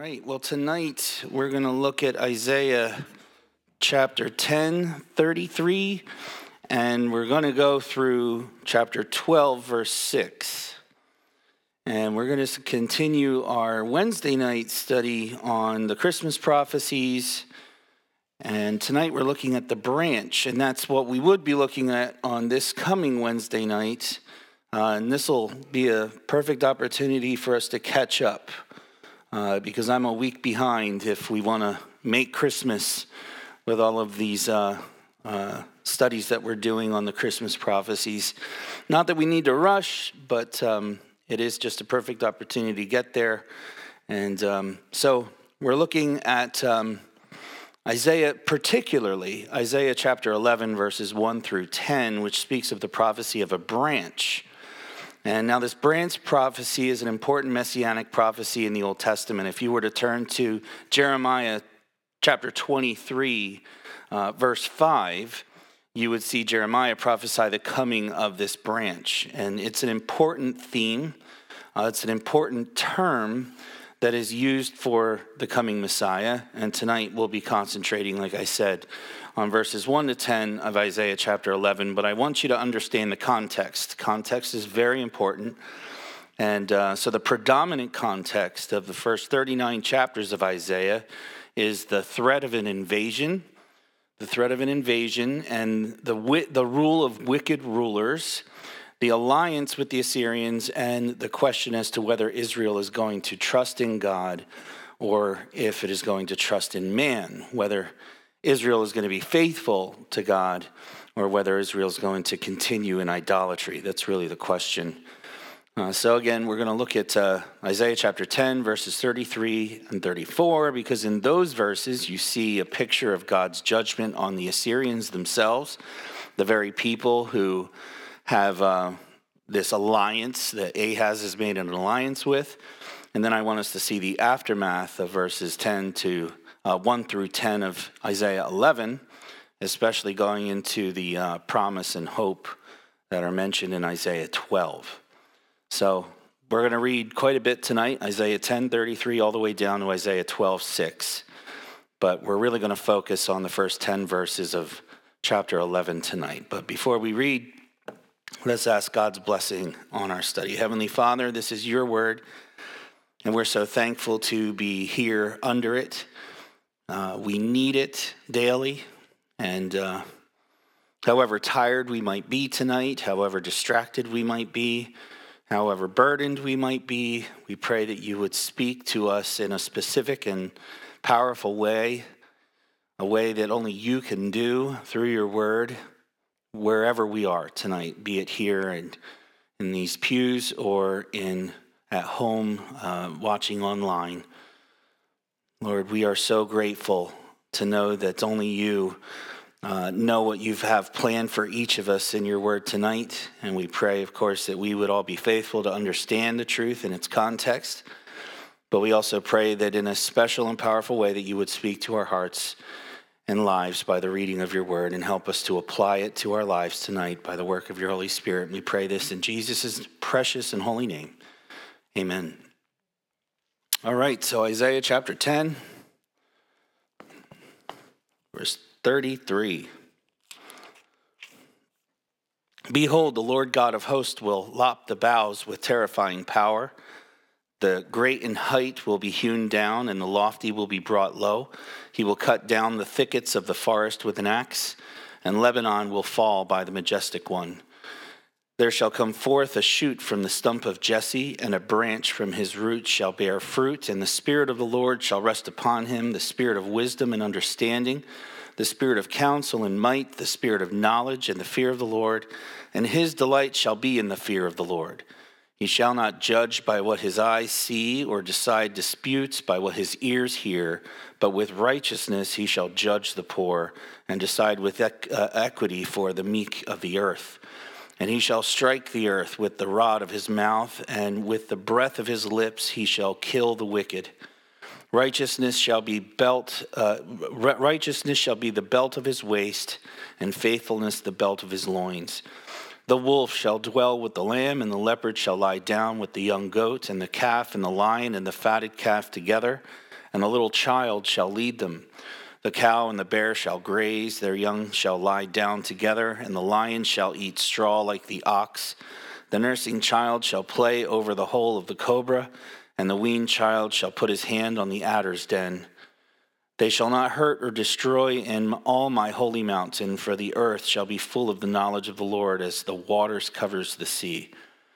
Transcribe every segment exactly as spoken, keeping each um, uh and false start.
right, well, tonight we're going to look at Isaiah chapter ten, thirty-three, and we're going to go through chapter twelve, verse six. And we're going to continue our Wednesday night study on the Christmas prophecies. And tonight we're looking at the branch, and that's what we would be looking at on this coming Wednesday night. Uh, and this will be a perfect opportunity for us to catch up. Uh, because I'm a week behind if we want to make Christmas with all of these uh, uh, studies that we're doing on the Christmas prophecies. Not that we need to rush, but um, it is just a perfect opportunity to get there. And um, so we're looking at um, Isaiah, particularly Isaiah chapter eleven, verses one through ten, which speaks of the prophecy of a branch. And now this branch prophecy is an important messianic prophecy in the Old Testament. If you were to turn to Jeremiah chapter twenty-three, uh, verse five, you would see Jeremiah prophesy the coming of this branch. And it's an important theme. Uh, it's an important term that is used for the coming Messiah. And tonight we'll be concentrating, like I said, on verses one to ten of Isaiah chapter eleven, but I want you to understand the context. Context is very important. And uh, so the predominant context of the first thirty-nine chapters of Isaiah is the threat of an invasion, the threat of an invasion, and the the rule of wicked rulers, the alliance with the Assyrians, and the question as to whether Israel is going to trust in God or if it is going to trust in man, whether Israel is going to be faithful to God, or whether Israel is going to continue in idolatry. That's really the question. Uh, so again, we're going to look at uh, Isaiah chapter ten, verses thirty-three and thirty-four, because in those verses you see a picture of God's judgment on the Assyrians themselves, the very people who have uh, this alliance that Ahaz has made an alliance with. And then I want us to see the aftermath of verses ten to Uh, one through ten of Isaiah eleven, especially going into the uh, promise and hope that are mentioned in Isaiah twelve. So we're going to read quite a bit tonight, Isaiah ten, thirty-three, all the way down to Isaiah twelve, six. But we're really going to focus on the first ten verses of chapter eleven tonight. But before we read, let's ask God's blessing on our study. Heavenly Father, this is your word, and we're so thankful to be here under it. Uh, we need it daily, and uh, however tired we might be tonight, however distracted we might be, however burdened we might be, we pray that you would speak to us in a specific and powerful way, a way that only you can do through your word, wherever we are tonight, be it here and in these pews or in at home uh, watching online. Lord, we are so grateful to know that only you uh, know what you have planned for each of us in your word tonight. And we pray, of course, that we would all be faithful to understand the truth in its context. But we also pray that in a special and powerful way that you would speak to our hearts and lives by the reading of your word and help us to apply it to our lives tonight by the work of your Holy Spirit. We pray this in Jesus' precious and holy name. Amen. All right, so Isaiah chapter ten, verse thirty-three. Behold, the Lord God of hosts will lop the boughs with terrifying power. The great in height will be hewn down, and the lofty will be brought low. He will cut down the thickets of the forest with an axe, and Lebanon will fall by the majestic one. There shall come forth a shoot from the stump of Jesse, and a branch from his roots shall bear fruit, and the Spirit of the Lord shall rest upon him, the Spirit of wisdom and understanding, the Spirit of counsel and might, the Spirit of knowledge and the fear of the Lord, and his delight shall be in the fear of the Lord. He shall not judge by what his eyes see, or decide disputes by what his ears hear, but with righteousness he shall judge the poor, and decide with equ- uh, equity for the meek of the earth. And he shall strike the earth with the rod of his mouth, and with the breath of his lips he shall kill the wicked. Righteousness shall be belt. Uh, righteousness shall be the belt of his waist, and faithfulness the belt of his loins. The wolf shall dwell with the lamb, and the leopard shall lie down with the young goat, and the calf and the lion and the fatted calf together, and a little child shall lead them. The cow and the bear shall graze, their young shall lie down together, and the lion shall eat straw like the ox. The nursing child shall play over the hole of the cobra, and the weaned child shall put his hand on the adder's den. They shall not hurt or destroy in all my holy mountain, for the earth shall be full of the knowledge of the Lord as the waters covers the sea.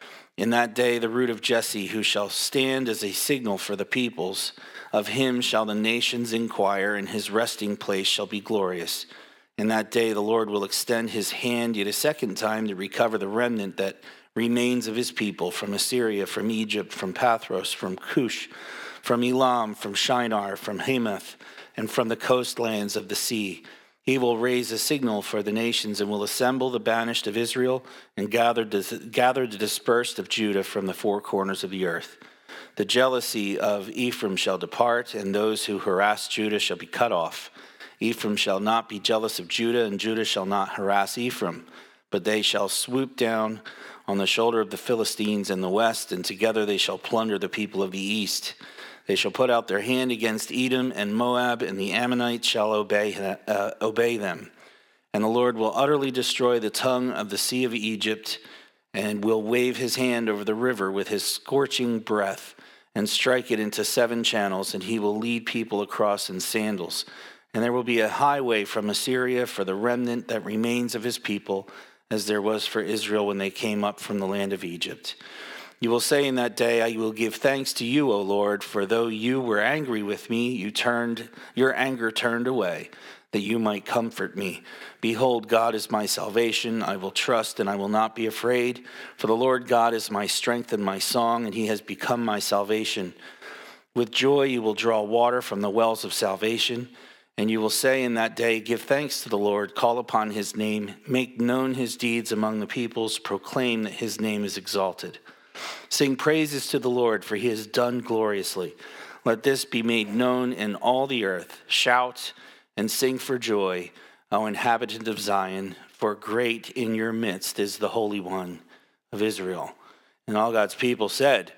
In that day the root of Jesse, who shall stand as a signal for the peoples, of him shall the nations inquire, and his resting place shall be glorious. In that day the Lord will extend his hand yet a second time to recover the remnant that remains of his people from Assyria, from Egypt, from Pathros, from Cush, from Elam, from Shinar, from Hamath, and from the coastlands of the sea. He will raise a signal for the nations and will assemble the banished of Israel and gather, gather the dispersed of Judah from the four corners of the earth. The jealousy of Ephraim shall depart, and those who harass Judah shall be cut off. Ephraim shall not be jealous of Judah, and Judah shall not harass Ephraim, but they shall swoop down on the shoulder of the Philistines in the west, and together they shall plunder the people of the east. They shall put out their hand against Edom and Moab, and the Ammonites shall obey, uh, obey them. And the Lord will utterly destroy the tongue of the sea of Egypt, and will wave his hand over the river with his scorching breath, and strike it into seven channels, and he will lead people across in sandals. And there will be a highway from Assyria for the remnant that remains of his people, as there was for Israel when they came up from the land of Egypt. You will say in that day, I will give thanks to you, O Lord, for though you were angry with me, you turned your anger turned away, that you might comfort me. Behold, God is my salvation. I will trust and I will not be afraid. For the Lord God is my strength and my song, and he has become my salvation. With joy you will draw water from the wells of salvation. And you will say in that day, give thanks to the Lord, call upon his name, make known his deeds among the peoples, proclaim that his name is exalted. Sing praises to the Lord, for he has done gloriously. Let this be made known in all the earth. Shout and sing for joy, O inhabitant of Zion, for great in your midst is the Holy One of Israel. And all God's people said,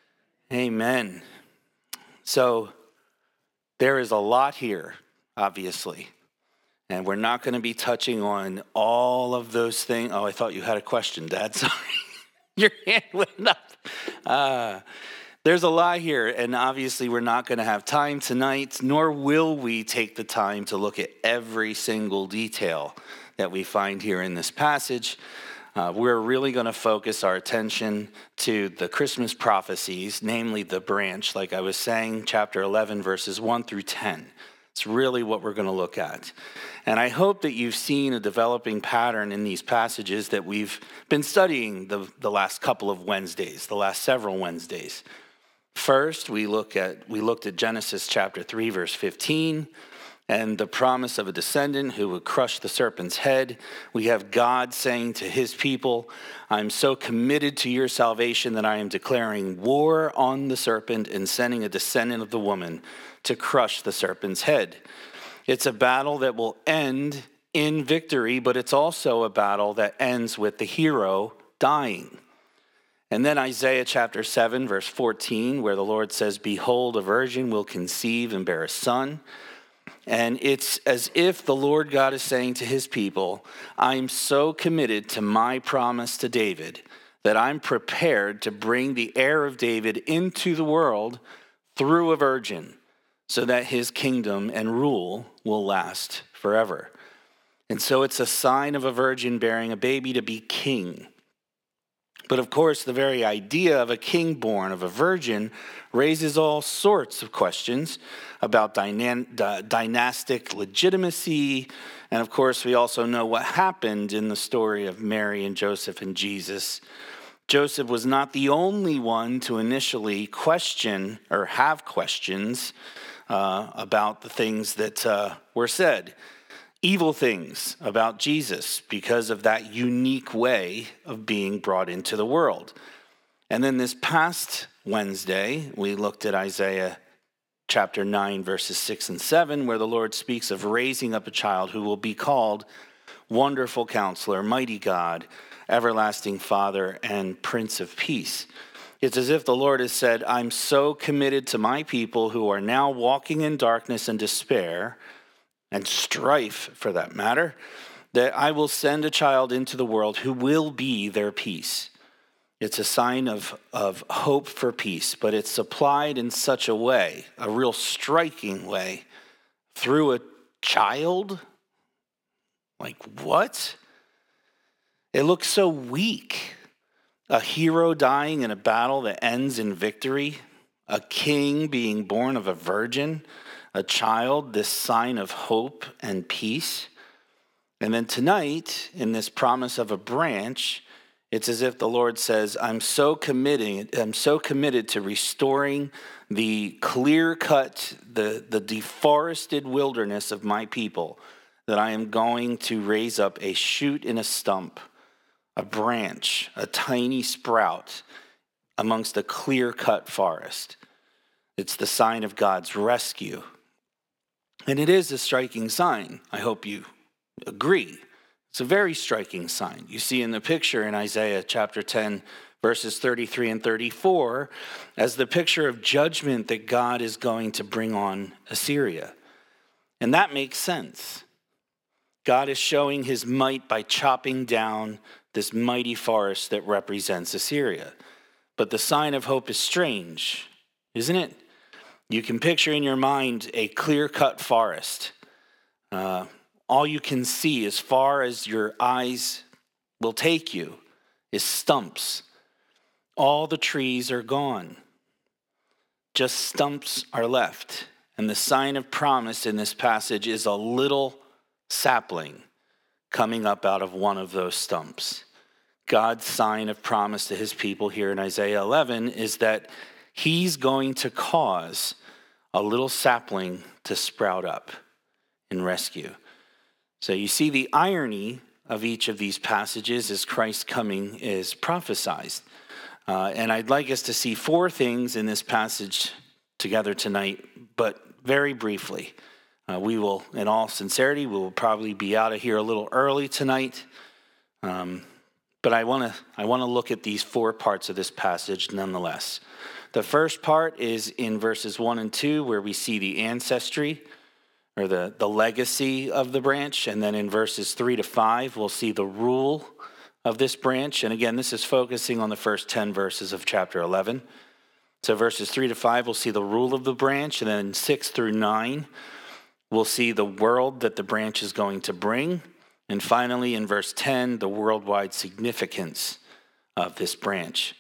Amen. So there is a lot here, obviously. And we're not going to be touching on all of those things. Oh, I thought you had a question, Dad. Sorry. Your hand went up. Uh, there's a lot here, and obviously we're not going to have time tonight, nor will we take the time to look at every single detail that we find here in this passage. Uh, we're really going to focus our attention to the Christmas prophecies, namely the branch, like I was saying, chapter eleven, verses one through ten. It's really what we're going to look at. And I hope that you've seen a developing pattern in these passages that we've been studying the, the last couple of Wednesdays, the last several Wednesdays. First, we look at we looked at Genesis chapter three, verse fifteen, and the promise of a descendant who would crush the serpent's head. We have God saying to his people, I'm so committed to your salvation that I am declaring war on the serpent and sending a descendant of the woman to crush the serpent's head. It's a battle that will end in victory, but it's also a battle that ends with the hero dying. And then Isaiah chapter seven, verse fourteen, where the Lord says, behold, a virgin will conceive and bear a son. And it's as if the Lord God is saying to his people, I'm so committed to my promise to David that I'm prepared to bring the heir of David into the world through a virgin, so that his kingdom and rule will last forever. And so it's a sign of a virgin bearing a baby to be king. But of course, the very idea of a king born of a virgin raises all sorts of questions about dyna- d- dynastic legitimacy. And of course, we also know what happened in the story of Mary and Joseph and Jesus. Joseph was not the only one to initially question or have questions uh, about the things that uh, were said. Evil things about Jesus because of that unique way of being brought into the world. And then this past Wednesday, we looked at Isaiah chapter nine, verses six and seven, where the Lord speaks of raising up a child who will be called Wonderful Counselor, Mighty God, Everlasting Father, and Prince of Peace. It's as if the Lord has said, I'm so committed to my people who are now walking in darkness and despair, and strife for that matter, that I will send a child into the world who will be their peace. It's a sign of, of hope for peace, but it's supplied in such a way, a real striking way, through a child? Like, what? It looks so weak. A hero dying in a battle that ends in victory, a king being born of a virgin, a child, this sign of hope and peace. And then tonight, in this promise of a branch, it's as if the Lord says, I'm so committed, I'm so committed to restoring the clear-cut, the, the deforested wilderness of my people, that I am going to raise up a shoot in a stump, a branch, a tiny sprout amongst a clear-cut forest. It's the sign of God's rescue. And it is a striking sign. I hope you agree. It's a very striking sign. You see in the picture in Isaiah chapter ten, verses thirty-three and thirty-four, as the picture of judgment that God is going to bring on Assyria. And that makes sense. God is showing his might by chopping down this mighty forest that represents Assyria. But the sign of hope is strange, isn't it? You can picture in your mind a clear-cut forest. Uh, all you can see as far as your eyes will take you is stumps. All the trees are gone. Just stumps are left. And the sign of promise in this passage is a little sapling coming up out of one of those stumps. God's sign of promise to his people here in Isaiah eleven is that he's going to cause a little sapling to sprout up in rescue. So you see the irony of each of these passages as Christ's coming is prophesied. Uh, and I'd like us to see four things in this passage together tonight, but very briefly. Uh, we will, in all sincerity, we will probably be out of here a little early tonight. Um, but I want to I want to look at these four parts of this passage nonetheless. The first part is in verses one and two, where we see the ancestry or the, the legacy of the branch. And then in verses three to five, we'll see the rule of this branch. And again, this is focusing on the first ten verses of chapter eleven. So verses three to five, we'll see the rule of the branch. And then six through nine, we'll see the world that the branch is going to bring. And finally, in verse ten, the worldwide significance of this branch.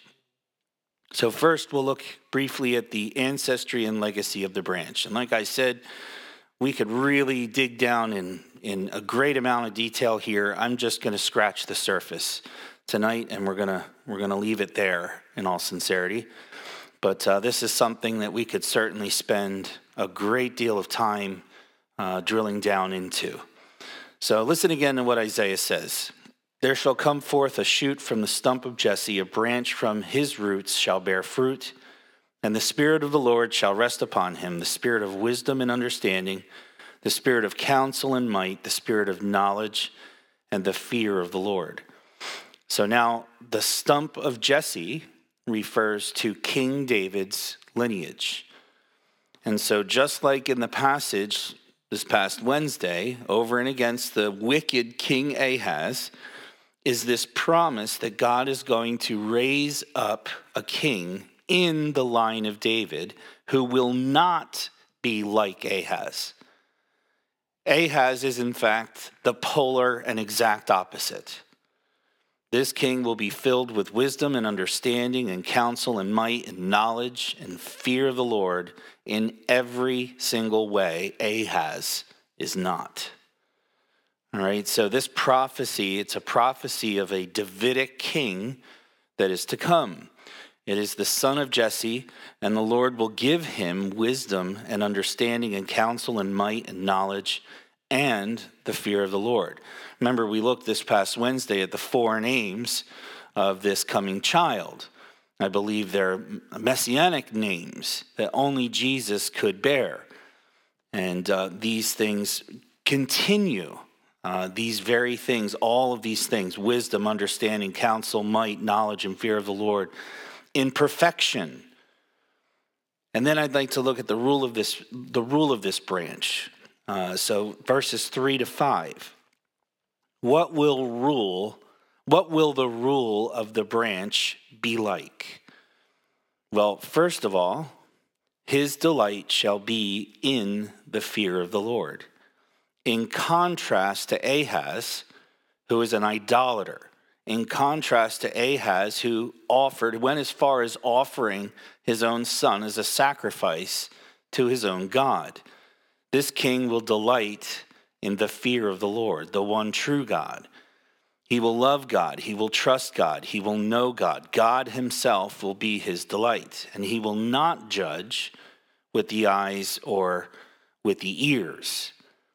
So first, we'll look briefly at the ancestry and legacy of the branch. And like I said, we could really dig down in, in a great amount of detail here. I'm just going to scratch the surface tonight, and we're going to we're going to leave it there in all sincerity. But uh, this is something that we could certainly spend a great deal of time uh, drilling down into. So listen again to what Isaiah says. There shall come forth a shoot from the stump of Jesse, a branch from his roots shall bear fruit, and the Spirit of the Lord shall rest upon him, the Spirit of wisdom and understanding, the Spirit of counsel and might, the Spirit of knowledge and the fear of the Lord. So now the stump of Jesse refers to King David's lineage. And so just like in the passage this past Wednesday, over and against the wicked King Ahaz, is this promise that God is going to raise up a king in the line of David who will not be like Ahaz. Ahaz is in fact the polar and exact opposite. This king will be filled with wisdom and understanding and counsel and might and knowledge and fear of the Lord in every single way. Ahaz is not. All right, so this prophecy, it's a prophecy of a Davidic king that is to come. It is the son of Jesse, and the Lord will give him wisdom and understanding and counsel and might and knowledge and the fear of the Lord. Remember, we looked this past Wednesday at the four names of this coming child. I believe they're messianic names that only Jesus could bear. And uh, these things continue. Uh, these very things, all of these things, wisdom, understanding, counsel, might, knowledge, and fear of the Lord, in perfection. And then I'd like to look at the rule of this, the rule of this branch. Uh, so verses three to five. What will rule, what will the rule of the branch be like? Well, first of all, his delight shall be in the fear of the Lord. In contrast to Ahaz, who is an idolater. In contrast to Ahaz, who offered, went as far as offering his own son as a sacrifice to his own God. This king will delight in the fear of the Lord, the one true God. He will love God. He will trust God. He will know God. God himself will be his delight. And he will not judge with the eyes or with the ears.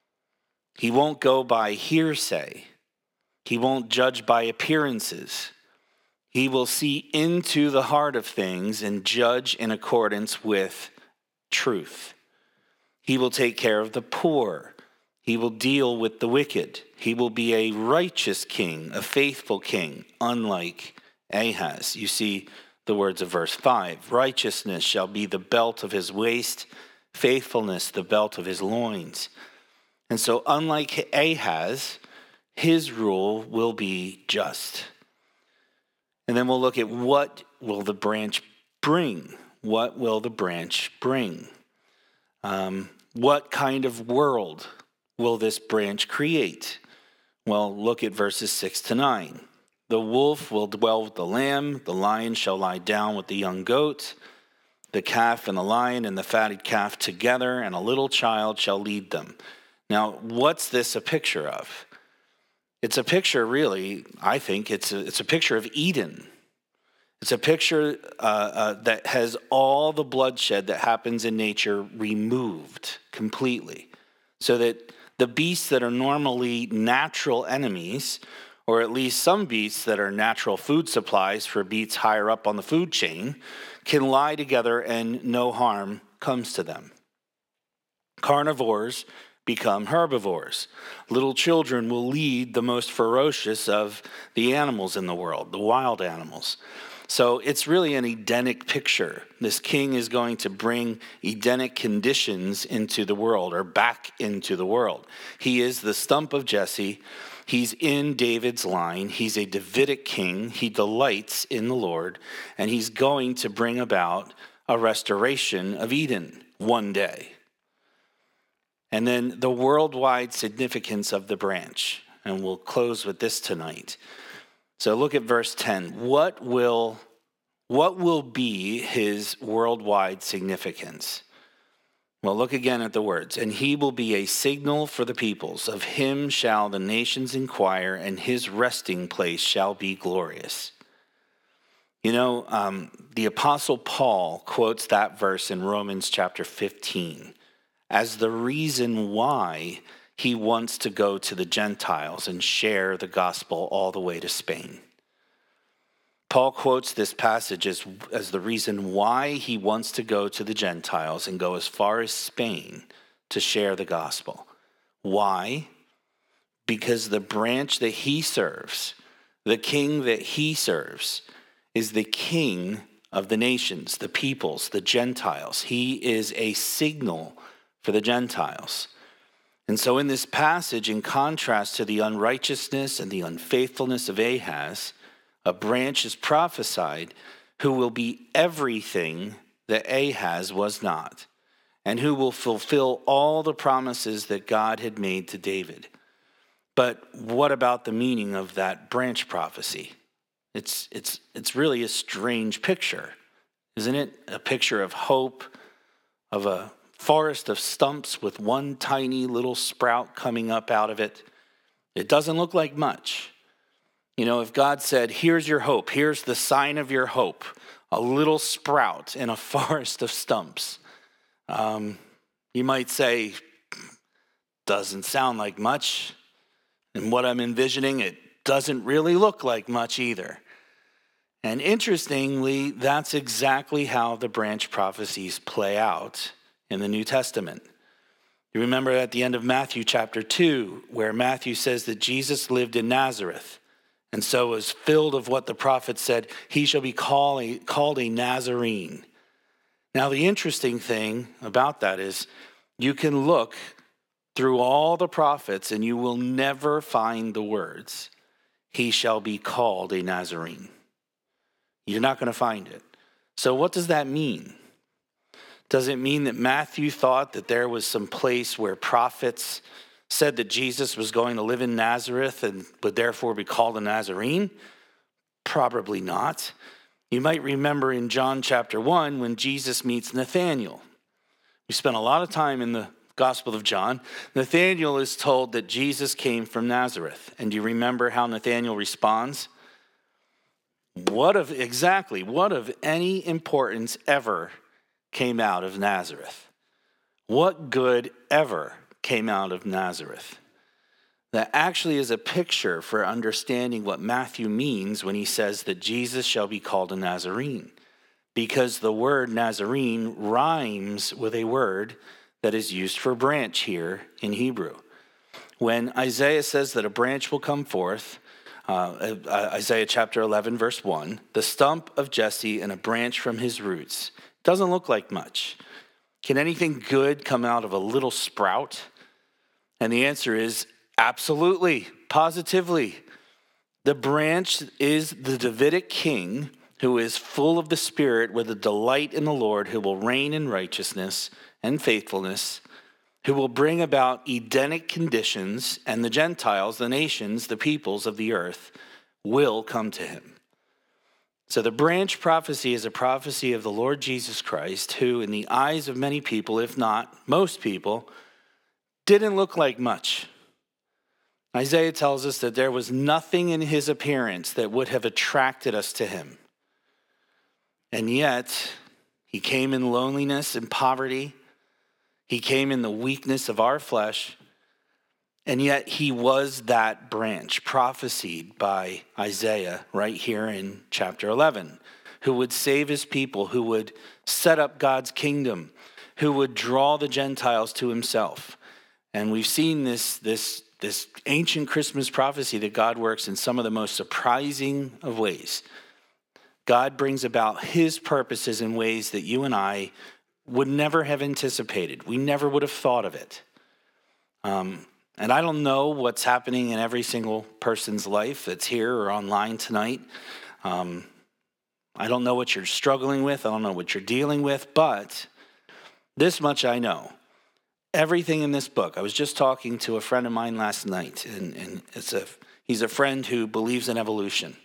He won't go by hearsay. He won't judge by appearances. He will see into the heart of things and judge in accordance with truth. He will take care of the poor. He will deal with the wicked. He will be a righteous king, a faithful king, unlike Ahaz. You see the words of verse five. Righteousness shall be the belt of his waist, faithfulness the belt of his loins. And so unlike Ahaz, his rule will be just. And then we'll look at what will the branch bring? What will the branch bring? Um, what kind of world will this branch create? Well, look at verses six to nine. The wolf will dwell with the lamb. The lion shall lie down with the young goat. The calf and the lion and the fatted calf together, and a little child shall lead them. Now, what's this a picture of? It's a picture, really, I think, it's a, it's a picture of Eden. It's a picture uh, uh, that has all the bloodshed that happens in nature removed completely. So that the beasts that are normally natural enemies, or at least some beasts that are natural food supplies for beasts higher up on the food chain, can lie together and no harm comes to them. Carnivores become herbivores. Little children will lead the most ferocious of the animals in the world, the wild animals. So it's really an Edenic picture. This king is going to bring Edenic conditions into the world, or back into the world. He is the stump of Jesse. He's in David's line. He's a Davidic king. He delights in the Lord, and he's going to bring about a restoration of Eden one day. And then the worldwide significance of the branch. And we'll close with this tonight. So look at verse ten. What will, what will be his worldwide significance? Well, look again at the words. And he will be a signal for the peoples. Of him shall the nations inquire, and his resting place shall be glorious. You know, um, the Apostle Paul quotes that verse in Romans chapter fifteen as the reason why he wants to go to the Gentiles and share the gospel all the way to Spain. Paul quotes this passage as, as the reason why he wants to go to the Gentiles and go as far as Spain to share the gospel. Why? Because the branch that he serves, the king that he serves, is the king of the nations, the peoples, the Gentiles. He is a signal for the Gentiles. And so in this passage, in contrast to the unrighteousness and the unfaithfulness of Ahaz, a branch is prophesied who will be everything that Ahaz was not, and who will fulfill all the promises that God had made to David. But what about the meaning of that branch prophecy? It's, it's, it's really a strange picture, isn't it? A picture of hope, of a forest of stumps with one tiny little sprout coming up out of it. It doesn't look like much. You know, if God said, here's your hope, here's the sign of your hope, a little sprout in a forest of stumps, um, you might say, doesn't sound like much. And what I'm envisioning, it doesn't really look like much either. And interestingly, that's exactly how the branch prophecies play out in the New Testament. You remember at the end of Matthew chapter two, where Matthew says that Jesus lived in Nazareth. and so was filled of what the prophet said, he shall be call a, called a Nazarene. Now, the interesting thing about that is you can look through all the prophets and you will never find the words, he shall be called a Nazarene. You're not going to find it. So what does that mean? Does it mean that Matthew thought that there was some place where prophets said that Jesus was going to live in Nazareth and would therefore be called a Nazarene? Probably not. You might remember in John chapter one when Jesus meets Nathanael. We spent a lot of time in the Gospel of John. Nathanael is told that Jesus came from Nazareth. And do you remember how Nathanael responds? What of, exactly, what of any importance ever came out of Nazareth? What good ever came out of Nazareth? That actually is a picture for understanding what Matthew means when he says that Jesus shall be called a Nazarene. Because the word Nazarene rhymes with a word that is used for branch here in Hebrew. When Isaiah says that a branch will come forth, uh, Isaiah chapter eleven, verse one, the stump of Jesse and a branch from his roots. Doesn't look like much. Can anything good come out of a little sprout? And the answer is absolutely, positively. The branch is the Davidic king who is full of the Spirit with a delight in the Lord, who will reign in righteousness and faithfulness, who will bring about Edenic conditions, and the Gentiles, the nations, the peoples of the earth will come to him. So the branch prophecy is a prophecy of the Lord Jesus Christ, who in the eyes of many people, if not most people, didn't look like much. Isaiah tells us that there was nothing in his appearance that would have attracted us to him. And yet, he came in loneliness and poverty. He came in the weakness of our flesh. And yet, he was that branch prophesied by Isaiah right here in chapter eleven, who would save his people, who would set up God's kingdom, who would draw the Gentiles to himself. And we've seen this, this, this ancient Christmas prophecy that God works in some of the most surprising of ways. God brings about his purposes in ways that you and I would never have anticipated. We never would have thought of it. Um, and I don't know what's happening in every single person's life that's here or online tonight. Um, I don't know what you're struggling with. I don't know what you're dealing with. But this much I know. Everything in this book. I was just talking to a friend of mine last night, and, and it's a he's a friend who believes in evolution.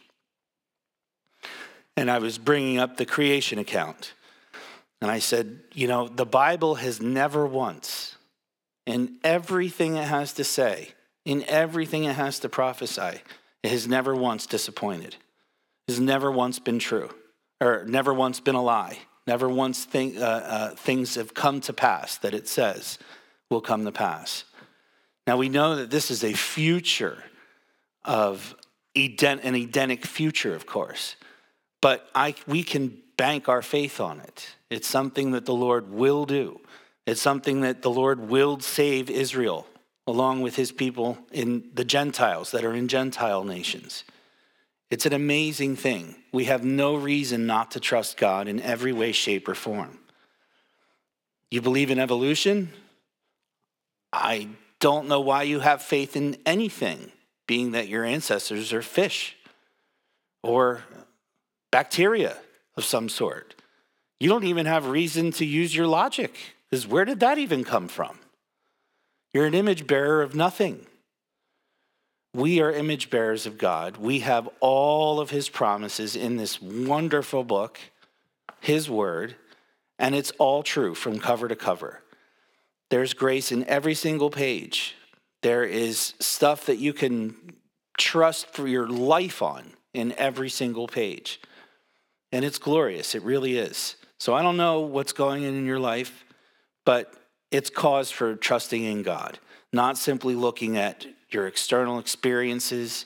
And I was bringing up the creation account. And I said, you know, the Bible has never once, in everything it has to say, in everything it has to prophesy, it has never once disappointed. It has never once been true, or never once been a lie. Never once think, uh, uh, things have come to pass that it says will come to pass. Now we know that this is a future of Eden, an Edenic future, of course. But I, we can bank our faith on it. It's something that the Lord will do. It's something that the Lord will save Israel along with his people in the Gentiles that are in Gentile nations. It's an amazing thing. We have no reason not to trust God in every way, shape, or form. You believe in evolution? I don't know why you have faith in anything, being that your ancestors are fish or bacteria of some sort. You don't even have reason to use your logic, because where did that even come from? You're an image bearer of nothing. We are image bearers of God. We have all of his promises in this wonderful book, his word, and it's all true from cover to cover. There's grace in every single page. There is stuff that you can trust for your life on in every single page. And it's glorious. It really is. So I don't know what's going on in your life, but it's cause for trusting in God, not simply looking at your external experiences,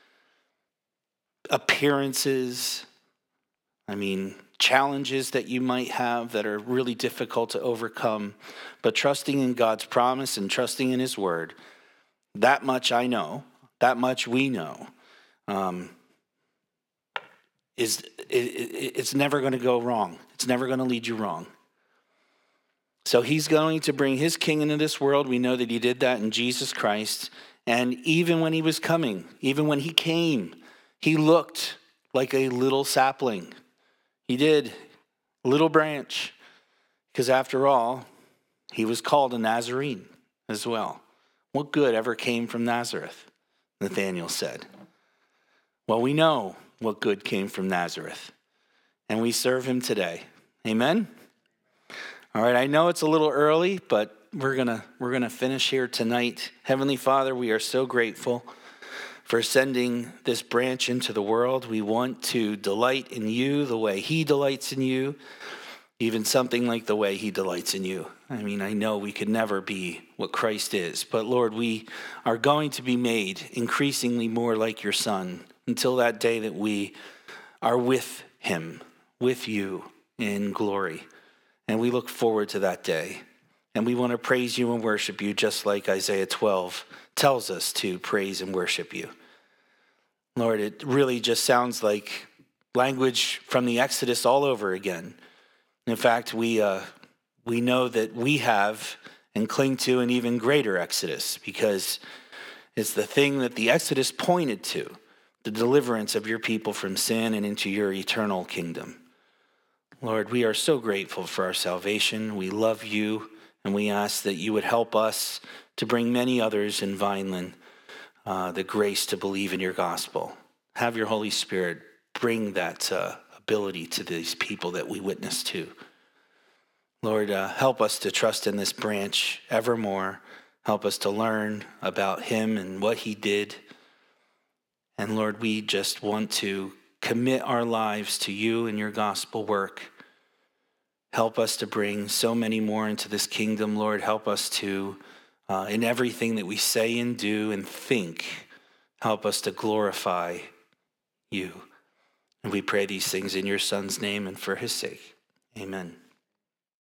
appearances, I mean, challenges that you might have that are really difficult to overcome, but trusting in God's promise and trusting in his word. That much I know. That much we know. um, is it, it, it's never going to go wrong. It's never going to lead you wrong. So he's going to bring his king into this world. We know that he did that in Jesus Christ. And even when he was coming, even when he came, he looked like a little sapling. He did, a little branch. Because after all, he was called a Nazarene as well. What good ever came from Nazareth? Nathanael said. Well, we know what good came from Nazareth. And we serve him today. Amen? All right, I know it's a little early, but we're gonna we're gonna finish here tonight. Heavenly Father, we are so grateful for sending this branch into the world. We want to delight in you the way he delights in you, even something like the way he delights in you. I mean, I know we could never be what Christ is, but Lord, we are going to be made increasingly more like your Son until that day that we are with him, with you in glory. And we look forward to that day. And we want to praise you and worship you just like Isaiah twelve tells us to praise and worship you. Lord, it really just sounds like language from the Exodus all over again. In fact, we uh, we know that we have and cling to an even greater Exodus because it's the thing that the Exodus pointed to, the deliverance of your people from sin and into your eternal kingdom. Lord, we are so grateful for our salvation. We love you, and we ask that you would help us to bring many others in Vineland uh, the grace to believe in your gospel. Have your Holy Spirit bring that uh, ability to these people that we witness to. Lord, uh, help us to trust in this branch evermore. Help us to learn about him and what he did. And Lord, we just want to commit our lives to you and your gospel work. Help us to bring so many more into this kingdom, Lord. Help us to, uh, in everything that we say and do and think, help us to glorify you. And we pray these things in your Son's name and for his sake. Amen.